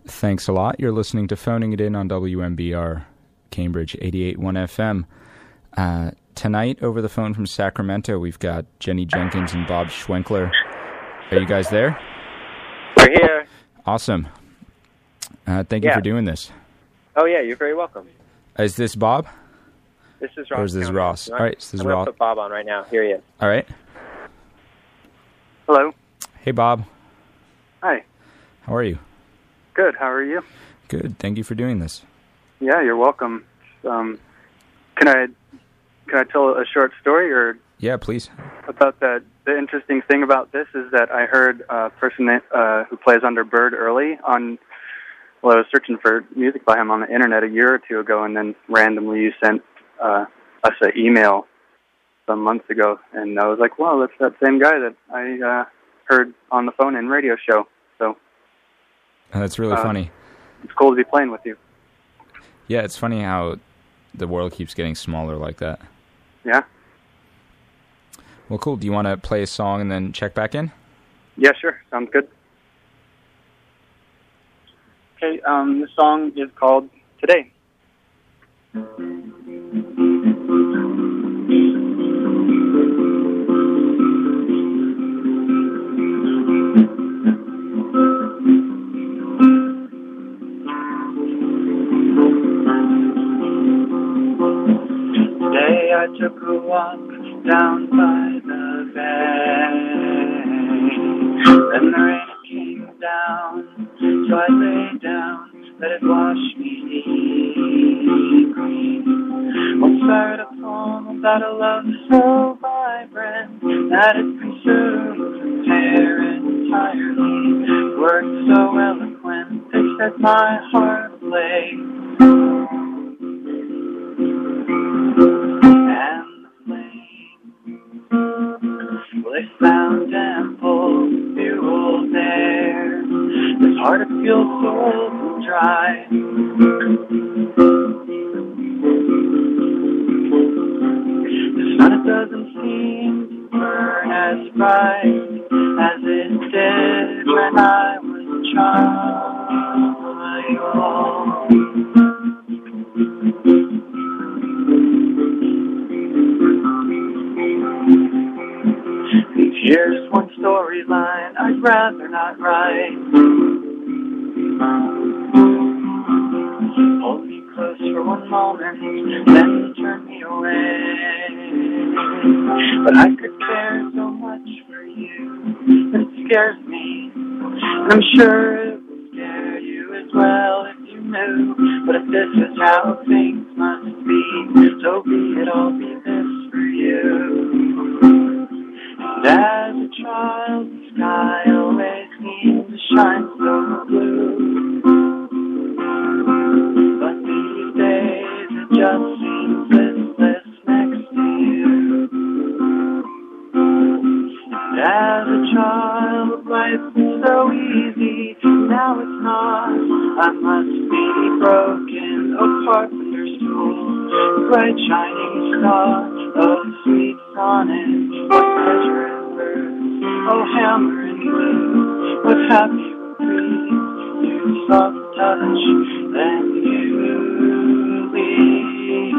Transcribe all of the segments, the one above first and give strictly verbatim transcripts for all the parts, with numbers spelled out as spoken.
Thanks a lot. You're listening to Phoning It In on W M B R Cambridge eighty-eight point one F M. Uh, tonight, over the phone from Sacramento, we've got Jenny Jenkins and Bob Schwenkler. Are you guys there? We're here. Awesome. Uh, thank you yeah. for doing this. Oh, yeah, you're very welcome. Is this Bob? This is Ross. Or is this County. Ross? All right, this is I'm Ross. going to put Bob on right now. Here he is. All right. Hello. Hey, Bob. Hi. How are you? Good. How are you? Good. Thank you for doing this. Yeah, you're welcome. Um, can I can I tell a short story or? Yeah, please. About that. The interesting thing about this is that I heard a person uh, who plays under Bird Early on. Well, I was searching for music by him on the internet a year or two ago, and then randomly you sent uh, us an email some months ago, and I was like, "Wow, that's that same guy that I uh, heard on the phone in radio show." So. Oh, that's really uh, funny. It's cool to be playing with you. Yeah, it's funny how the world keeps getting smaller like that. Yeah. Well, cool. Do you want to play a song and then check back in? Yeah, sure. Sounds good. Okay, um, the song is called Today. Today I took a walk down by the bay, and the rain came down, so I lay down, let it wash me clean. Once I read a poem about a love so vibrant that it consumes hair entirely. Words so eloquent, they set my heart ablaze. And the flame, well, they found ample fuel there. It's hard to feel so dry. The sun, it doesn't seem to burn as bright as it did when I was a child. Here's one storyline I'd rather not write. Hold me close for one moment, then turn me away. But I could care so much for you, it scares me. And I'm sure it would scare you as well if you knew. But if this is how things must be, so be it, I'll be this for you. And as a child, the sky always seemed to shine so blue. But these days it just seems listless next to you. And as a child, life was so easy, now it's not. I must be broken, a carpenter's tool, bright shining star, oh sweet sonnet, what pleasure and verse, oh hammer and glue, what happy breeze, you soft touch, then you leave.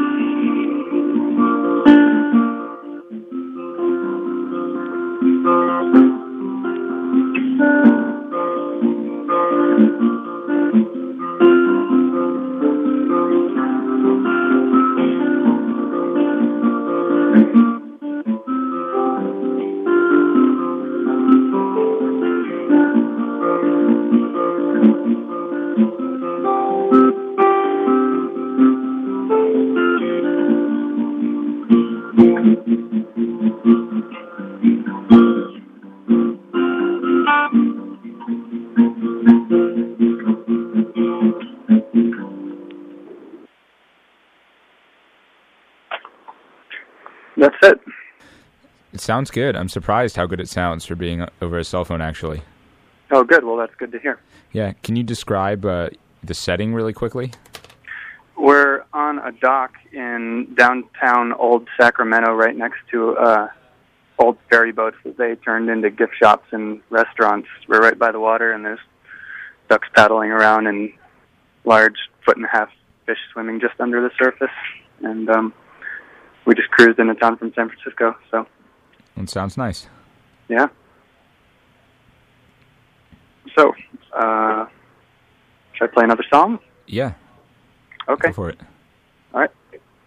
That's it. It sounds good. I'm surprised how good it sounds for being over a cell phone, actually. Oh, good. Well, that's good to hear. Yeah. Can you describe uh, the setting really quickly? We're on a dock in downtown Old Sacramento, right next to uh, old ferry boats that they turned into gift shops and restaurants. We're right by the water, and there's ducks paddling around and large foot and a half fish swimming just under the surface. And um, we just cruised into town from San Francisco. So it sounds nice. Yeah. So, uh, should I play another song? Yeah. Okay. Go for it. All right.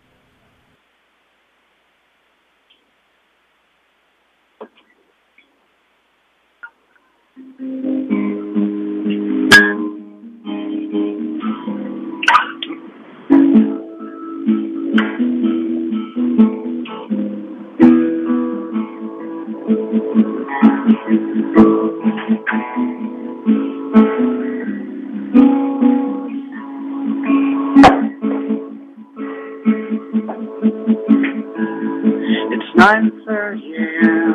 nine thirty a.m.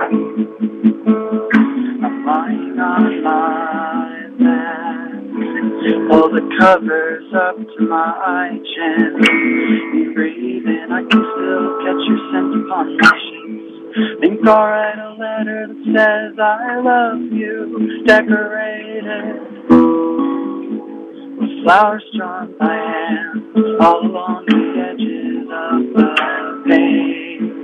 I'm lying on my bed. Pull the covers up to my chin. You breathe in, I can still catch your scent upon my sheets. Think I'll write a letter that says I love you, decorated with flowers drawn by hand all along the edges of the page.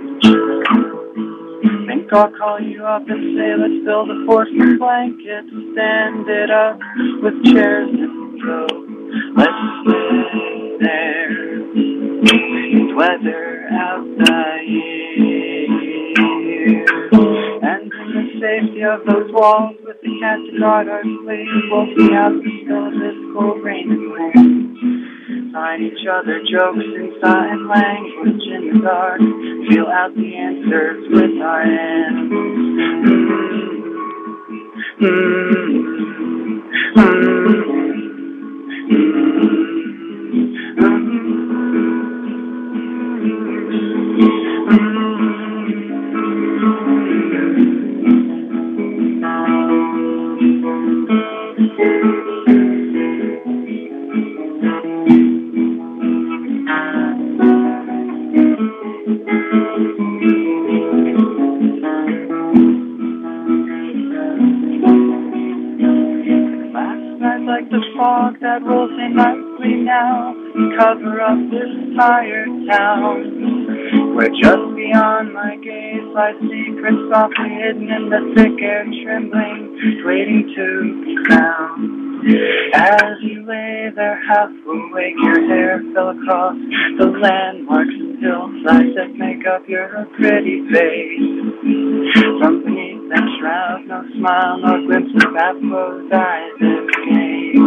Think I'll call you up and say, let's build a fort from blankets, stand it up with chairs and throw. Let's stay there and weather out the year. And in the safety of those walls with the cat to guard our sleep, we'll see out the snow of this cold rain and wind. Sign each other jokes in sign language in the dark. Feel out the answers with our hands. Mm-hmm. Mm-hmm. Fog that rolls in nightly now, cover up this tired town, where just beyond my gaze lie secrets softly hidden in the thick air, trembling, waiting to be found. As you lay there half awake, your hair fell across the landmarks and hillsides that make up your pretty face. From beneath that shroud, no smile, no glimpse of that closed eyes escape.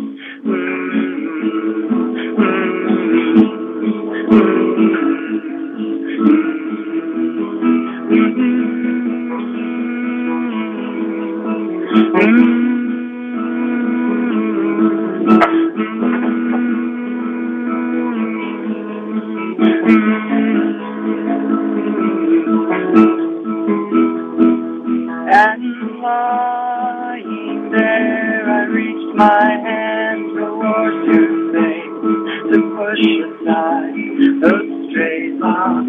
And lying there, I reached my hand towards your face to push aside those stray thoughts.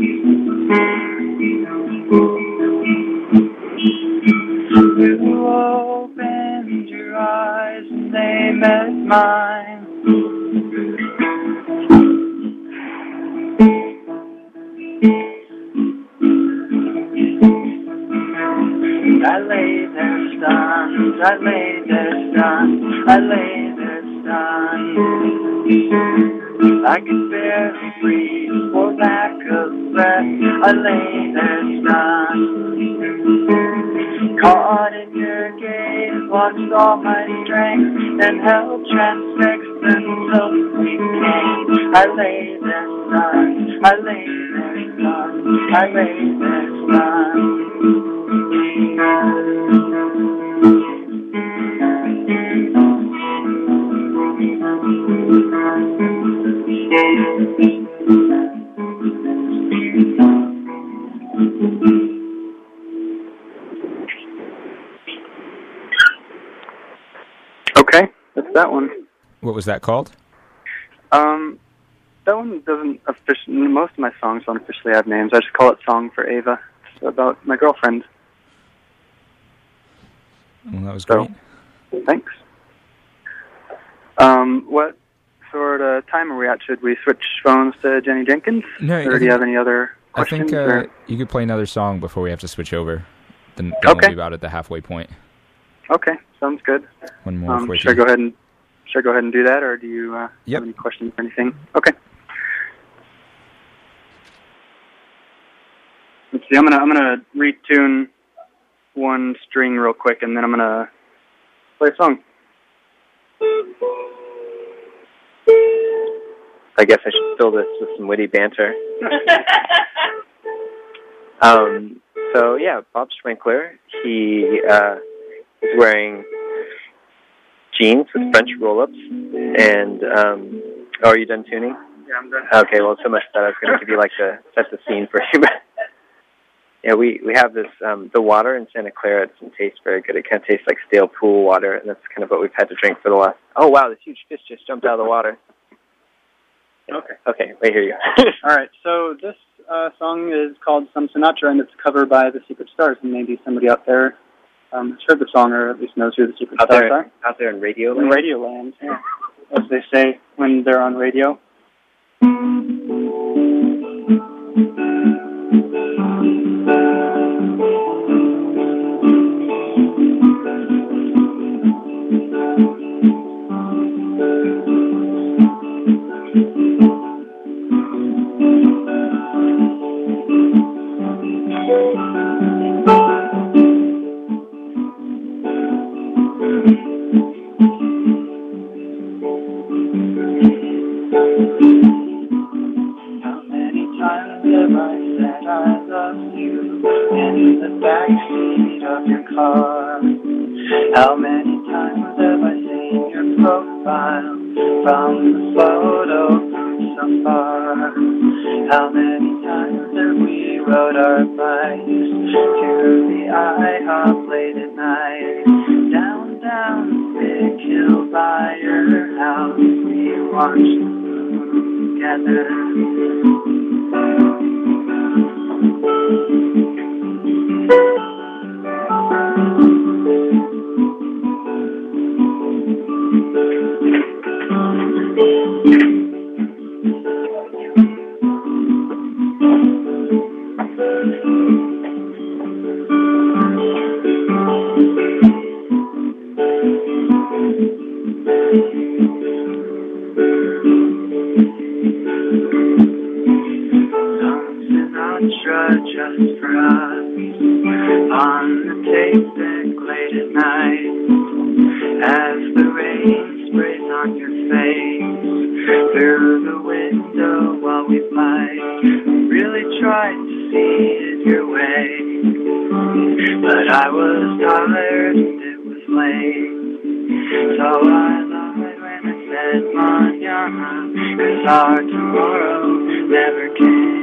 You opened your eyes and they met mine. I lay there stunned, I lay there stunned, I lay there stunned. I could barely breathe for lack of breath, I lay there stunned. Caught in your gaze, watched all my strength, then held transfixed until we came. I lay there stunned, I lay there stunned, I lay there stunned. Okay, that's that one. What was that called? Um, that one doesn't officially, most of my songs don't officially have names. I just call it Song for Ava. It's about my girlfriend. Well, that was great. So, thanks. what sort of time are we at? Should we switch phones to Jenny Jenkins? No, or I do think, you have any other questions? I think uh, or? you could play another song before we have to switch over. Then, then okay. we'll be about at the halfway point. Okay, sounds good. One more um, for Should I go ahead and should I go ahead and do that, or do you uh, yep. have any questions or anything? Okay. Let's see. I'm gonna I'm gonna retune one string real quick, and then I'm gonna play a song. I guess I should fill this with some witty banter. um, so, yeah, Bob Schwenkler, he uh, is wearing jeans with French roll-ups, and, um, oh, are you done tuning? Yeah, I'm done. Okay, well, so much that I was going to give you, like, the, set the scene for you. Yeah, we, we have this, um, the water in Santa Clara, it doesn't taste very good. It kind of tastes like stale pool water, and that's kind of what we've had to drink for the last, oh, wow, this huge fish just jumped out of the water. Okay. Okay, right here you go. All right, so this uh, song is called Some Sinatra, and it's a cover by the Secret Stars, and maybe somebody out there um, has heard the song, or at least knows who the Secret out Stars there, are. Out there in Radio In Land? Radio Land, yeah. As they say when they're on radio. How many times have I seen your profile from the photo from so far? How many times have we rode our bikes to the IHOP late at night? Down, down the big hill by your house, we watched the moon together. Just for us, on the tape deck late at night, as the rain sprays on your face, through the window while we fight. Really tried to see it your way, but I was tired and it was late, so I lied when I said mañana, 'cause our tomorrow never came.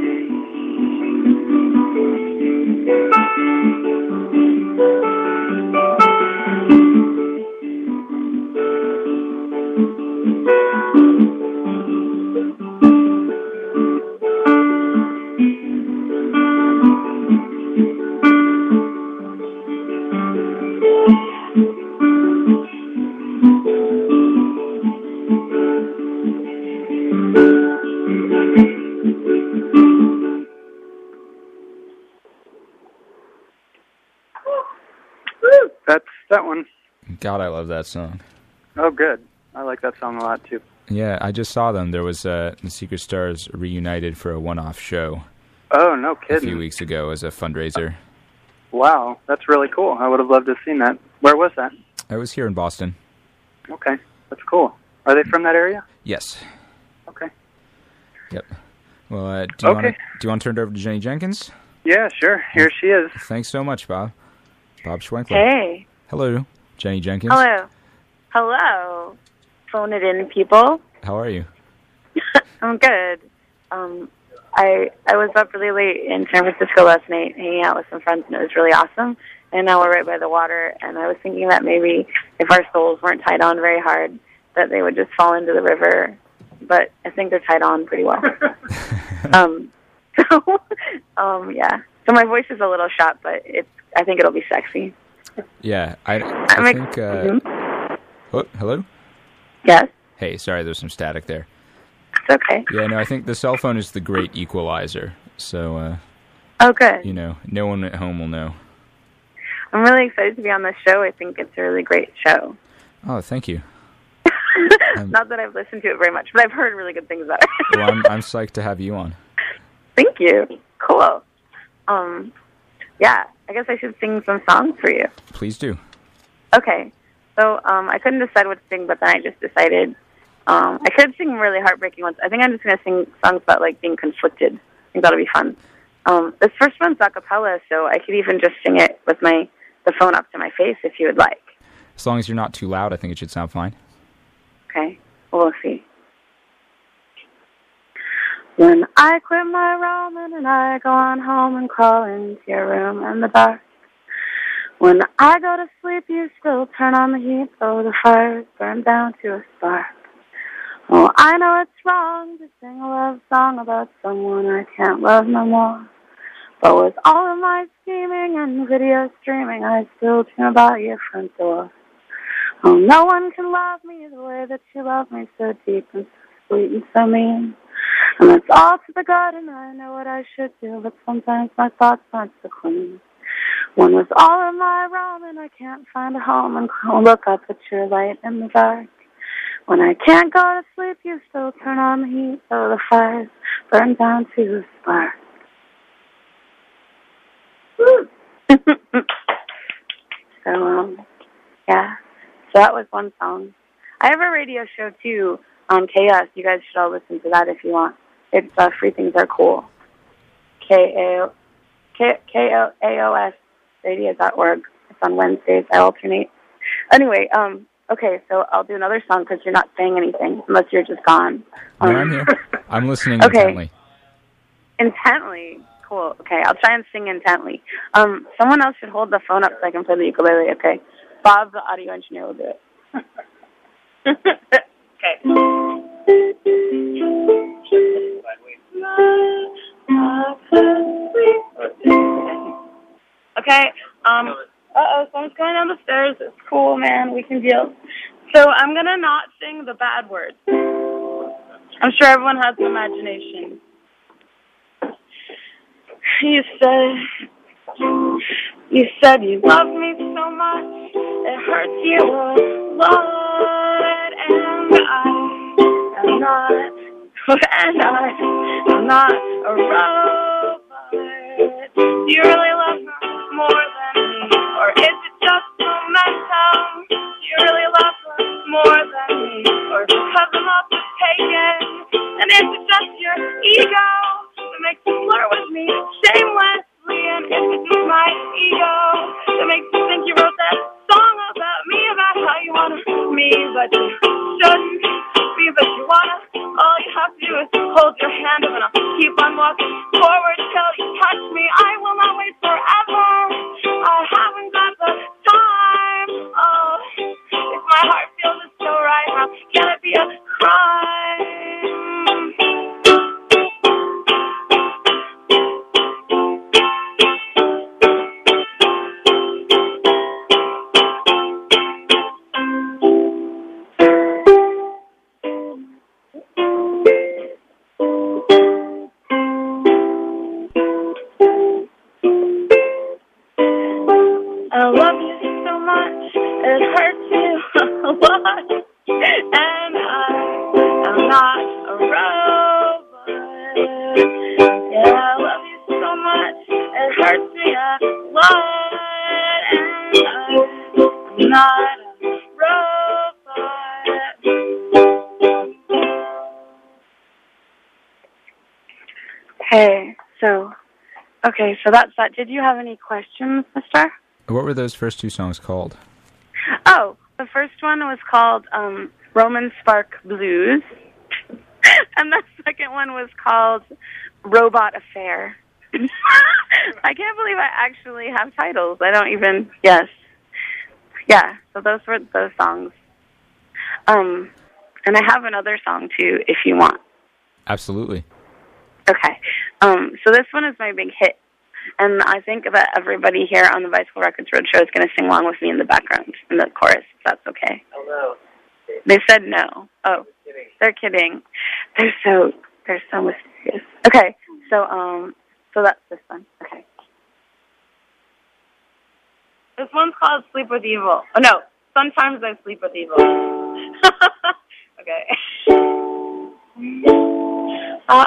That's that one. God, I love that song. Oh, good. I like that song a lot, too. Yeah, I just saw them. There was uh, the Secret Stars reunited for a one-off show. Oh, no kidding. A few weeks ago as a fundraiser. Wow, that's really cool. I would have loved to have seen that. Where was that? I was here in Boston. Okay, that's cool. Are they from that area? Yes. Okay. Yep. Well, uh, do you okay. want do you want to turn it over to Jenny Jenkins? Yeah, sure. Here she is. Thanks so much, Bob. Bob Schwenkler. Hey. Hello, Jenny Jenkins. Hello. Hello. Phone it in, people. How are you? I'm good. Um, I I was up really late in San Francisco last night hanging out with some friends, and it was really awesome. And now we're right by the water, and I was thinking that maybe if our souls weren't tied on very hard, that they would just fall into the river. But I think they're tied on pretty well. um, so, um, yeah. So my voice is a little shot, but it's. I think it'll be sexy. Yeah, I, I I'm think... Uh, mm-hmm. oh, hello? Yes? Hey, sorry, there's some static there. It's okay. Yeah, no, I think the cell phone is the great equalizer. So, uh, oh, good. You know, no one at home will know. I'm really excited to be on this show. I think it's a really great show. Oh, thank you. um, Not that I've listened to it very much, but I've heard really good things about it. Well, I'm, I'm psyched to have you on. Thank you. Cool. Um, yeah, I guess I should sing some songs for you. Please do. Okay. So um, I couldn't decide what to sing, but then I just decided um, I could sing really heartbreaking ones. I think I'm just going to sing songs about like being conflicted. I think that'll be fun. Um, this first one's a cappella, so I could even just sing it with my the phone up to my face if you would like. As long as you're not too loud, I think it should sound fine. Okay. Well, we'll see. When I quit my ramen and I go on home and crawl into your room in the dark. When I go to sleep, you still turn on the heat, so the fire's burned down to a spark. Oh, I know it's wrong to sing a love song about someone I can't love no more. But with all of my scheming and video streaming, I still dream about your front door. Oh, no one can love me the way that you love me, so deep and so sweet and so mean. And it's all to the good, and I know what I should do, but sometimes my thoughts aren't so clean. When with all of my ramen, I can't find a home and look up at your light in the dark. When I can't go to sleep, you still turn on the heat, so the fires burn down to a spark. So, um, yeah. So that was one song. I have a radio show, too, on K S. You guys should all listen to that if you want. It's uh, Free Things Are Cool. K A O S radio dot org. It's on Wednesdays. I alternate. Anyway, um, okay, so I'll do another song because you're not saying anything, unless you're just gone. Um, no, I'm here. I'm listening okay. intently. Intently? Cool. Okay, I'll try and sing intently. Um, someone else should hold the phone up so I can play the ukulele, okay? Bob, the audio engineer, will do it. Okay. Okay, um, uh-oh, someone's going down the stairs. It's cool, man. We can deal. So I'm going to not sing the bad words. I'm sure everyone has an imagination. You said, you said you love me so much, it hurts you a lot, and I am not, and I am not a robot. Do you really love her more than me, or is it just momentum? Do you really love her more than me, or because I'm up to taken, and is it just your ego that makes you flirt with me shamelessly, and is it just my ego that makes you think you wrote that song about me, about how you want me, but you shouldn't be, but you wanna. All you have to do is hold your hand up and I'll keep on walking forward till you touch me. I will not wait forever. I haven't got the time. Oh, if my heart feels it so right, how can it be a crime? I love you so much, it hurts you a lot, and I am not a robot. Yeah, I love you so much, it hurts me a lot, and I'm not a robot. Hey, so, okay, so that's that. Did you have any questions, mister? What were those first two songs called? Oh, the first one was called um, Roman Spark Blues, and the second one was called Robot Affair. I can't believe I actually have titles. I don't even, yes. Yeah, so those were those songs. Um, and I have another song, too, if you want. Absolutely. Okay. Um, so this one is my big hit. And I think that everybody here on the Bicycle Records Roadshow is going to sing along with me in the background, in the chorus, if that's okay. Hello. They said no. Oh, they're kidding. They're so they're so mysterious. Okay, so um, so that's this one. Okay. This one's called Sleep with Evil. Oh no, Sometimes I Sleep with Evil. Okay. Uh,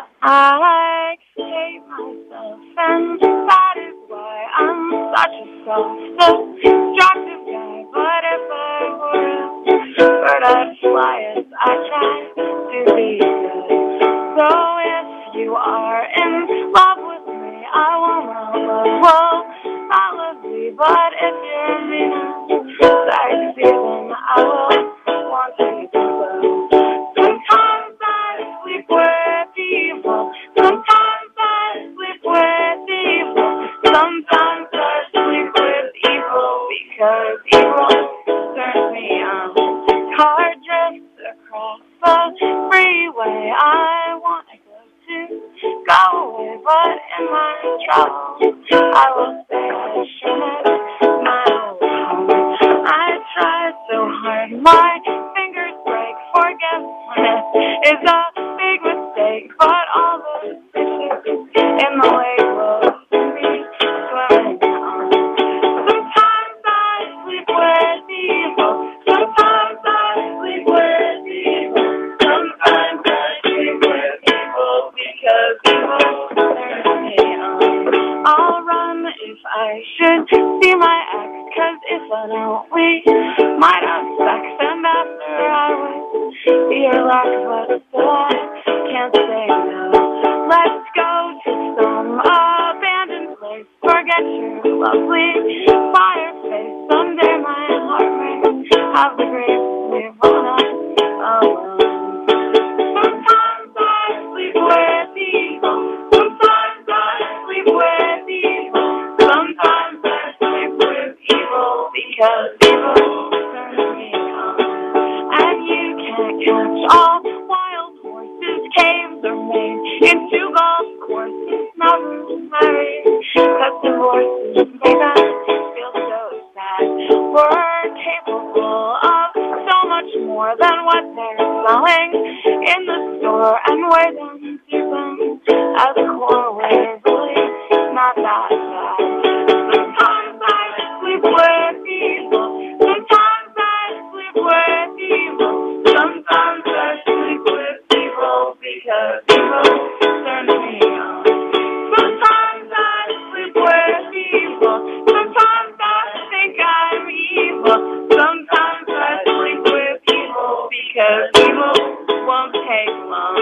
I hate myself, and that is why I'm such a self-destructive guy. But if I were a bird, I'd fly as I try to be good. So if you are in love with me, I won't love, well, not lovely. But if you're mean and sexy, then I will want to be so. Sometimes I sleep with evil. Sometimes I sleep with evil. Sometimes I sleep with evil because evil turns me on. Car drifts across the freeway. I want to go to go away, but in my trouble, I will say I shouldn't. My old home. I tried so hard, my fingers break. Forgetfulness is a big mistake, but all the fishes in the lake will be swimming on. Sometimes I sleep with evil. Sometimes I sleep with evil. Sometimes I sleep with evil because evil turns me on. I'll run if I should see my ex, cause if I don't, we might have sex, and after I would be your rock, but still I can't say no. Let's go to some abandoned place. Forget your lovely fire face. Someday my heart may have the grace to live on alone. Sometimes I sleep with evil. Sometimes I sleep with evil. Sometimes I sleep with evil because evil turns me on. And you can't catch all wild horses. Caves are made into golf courses. Never married, cause divorces make us feel so sad. We're capable of so much more than what they're selling in the store, and we're them deep at the core. We're really not that bad. Sometimes I sleep with evil. Sometimes I sleep with evil. Sometimes I sleep with evil because evil turns me on. Sometimes I sleep with evil. Sometimes I think I'm evil. Sometimes I sleep with evil because evil won't take long.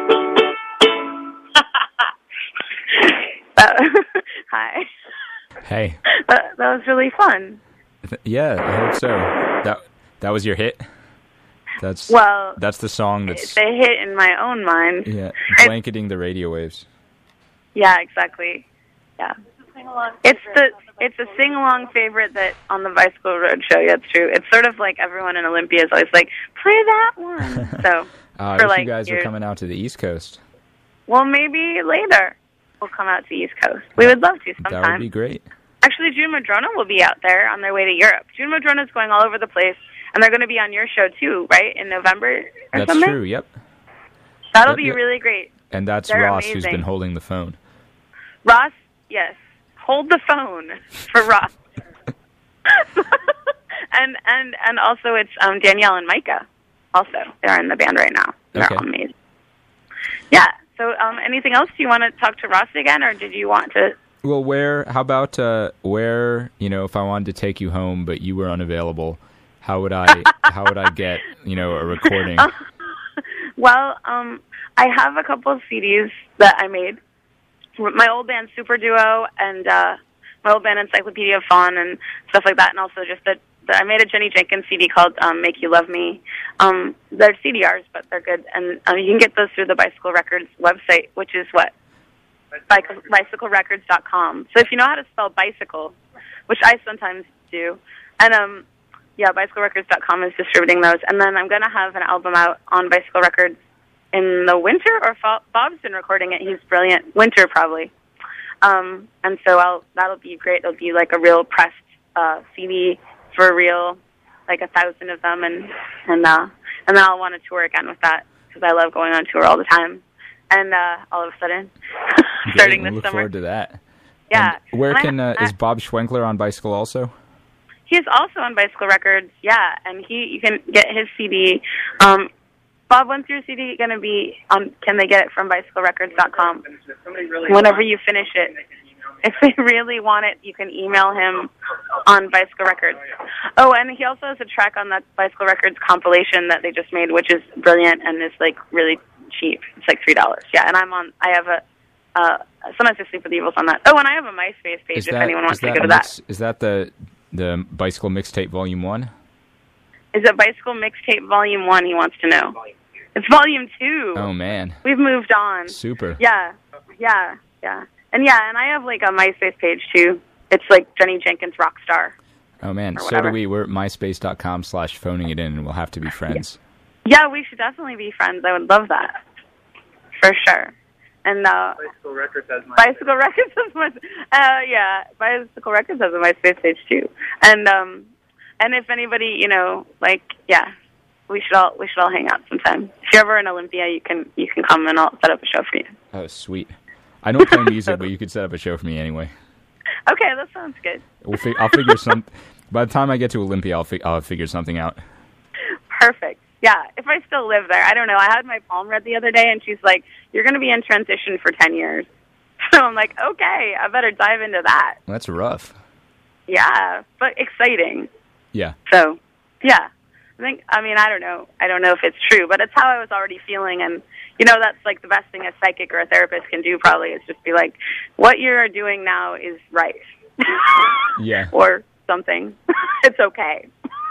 That, hi. Hey. That, that was really fun. Yeah, I hope so. That that was your hit? That's well. That's the song that's it's a hit in my own mind. Yeah, blanketing the radio waves. Yeah, exactly. Yeah. It's the it's a sing along favorite that on the Bicycle Road show. Yeah, it's true. It's sort of like everyone in Olympia is always like, play that one. So uh, I for wish like you guys years. were coming out to the East Coast. Well, maybe later we'll come out to the East Coast. We would love to sometime. That would be great. Actually, June Madrona will be out there on their way to Europe. June Madrona's going all over the place, and they're going to be on your show too, right, in November or that's something? True, yep. That'll yep, be yep. really great. And that's they're Ross amazing. who's been holding the phone. Ross, yes. Hold the phone for Ross. and and and also it's um, Danielle and Micah. Also, they're in the band right now. They're okay. all amazing. Yeah. So, um, anything else? Do you want to talk to Ross again, or did you want to? Well, where? How about uh, where? You know, if I wanted to take you home, but you were unavailable, how would I? how would I get you know a recording? Uh, well, um, I have a couple of C Ds that I made. My old band Super Duo and uh, my old band Encyclopedia of Fawn and stuff like that, and also just that I made a Jenny Jenkins C D called um, Make You Love Me. Um, they're C D Rs, but they're good, and um, you can get those through the Bicycle Records website, which is what? bicycle records dot com. So if you know how to spell bicycle, which I sometimes do, and um, yeah, bicycle records dot com is distributing those, and then I'm going to have an album out on Bicycle Records in the winter or fall. Bob's been recording it. He's brilliant. Winter, probably. Um, and so I'll, that'll be great. It'll be like a real pressed uh, C D for real, like a thousand of them, and and uh, and then I'll want to tour again with that because I love going on tour all the time. And uh, all of a sudden, starting we'll this look summer. forward to that. Yeah. And where and can I, uh, I, is Bob Schwenkler on Bicycle also? He is also on Bicycle Records, yeah, and he you can get his C D. Um, Bob, when's your C D going to be on? Can they get it from bicycle records dot com? Whenever you finish it. If they really want it, you can email him on Bicycle Records. Oh, and he also has a track on that Bicycle Records compilation that they just made, which is brilliant and is like really cheap. It's like three dollars. Yeah, and I'm on. I have a. Uh, Sometimes I Sleep with the Evils on that. Oh, and I have a MySpace page is if that, anyone wants to go to mix, that. Is that the the Bicycle Mixtape Volume One? Is it Bicycle Mixtape Volume One? He wants to know. It's Volume Two. Oh man, we've moved on. Super. Yeah, yeah, yeah, and yeah, and I have like a MySpace page too. It's like Jenny Jenkins Rockstar. Oh man, so do we. We're at myspace dot com slash phoning it in, and we'll have to be friends. Yeah. yeah, we should definitely be friends. I would love that for sure. And uh, Bicycle Records has my Bicycle Records has my uh, yeah, Bicycle Records has a MySpace page too. And um, and if anybody, you know, like yeah, we should all we should all hang out sometime. If you're ever in Olympia, you can you can come and I'll set up a show for you. Oh sweet. I don't play music, but you could set up a show for me anyway. Okay, that sounds good. We'll fi- I'll figure some. By the time I get to Olympia, I'll fi- I'll have figured something out. Perfect. Yeah, if I still live there. I don't know. I had my palm read the other day, and she's like, you're going to be in transition for ten years. So I'm like, okay, I better dive into that. Well, that's rough. Yeah, but exciting. Yeah. So, yeah. I think, I mean, I don't know. I don't know if it's true, but it's how I was already feeling. And, you know, that's like the best thing a psychic or a therapist can do probably is just be like, what you're doing now is right. Yeah. Or something. It's okay.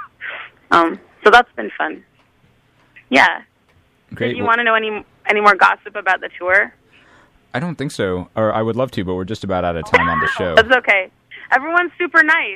Um, so that's been fun. Yeah. Great. Did you well, want to know any any more gossip about the tour? I don't think so. Or I would love to, but we're just about out of time on the show. That's okay. Everyone's super nice.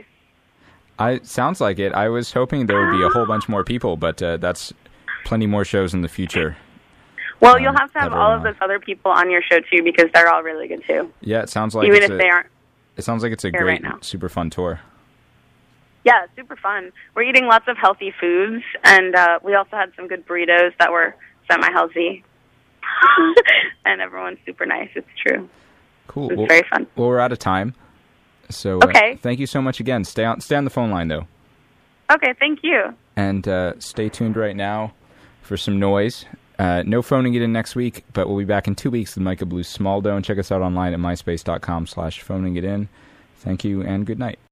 I sounds like it. I was hoping there would be a whole bunch more people, but uh, that's plenty more shows in the future. Well, um, you'll have to have that all are of on. those other people on your show, too, because they're all really good, too. Yeah, it sounds like Even it's if a, they aren't. It sounds like it's a here great, right now. super fun tour. Yeah, super fun. We're eating lots of healthy foods, and uh, we also had some good burritos that were semi-healthy. And everyone's super nice. It's true. Cool. It's well, very fun. Well, we're out of time. So uh, Okay. thank you so much again. Stay on, stay on the phone line, though. Okay, thank you. And uh, stay tuned right now for some noise. Uh, no phoning it in next week, but we'll be back in two weeks with Micah Blues Small Dough. And check us out online at myspace dot com slash phoning it in. Thank you and good night.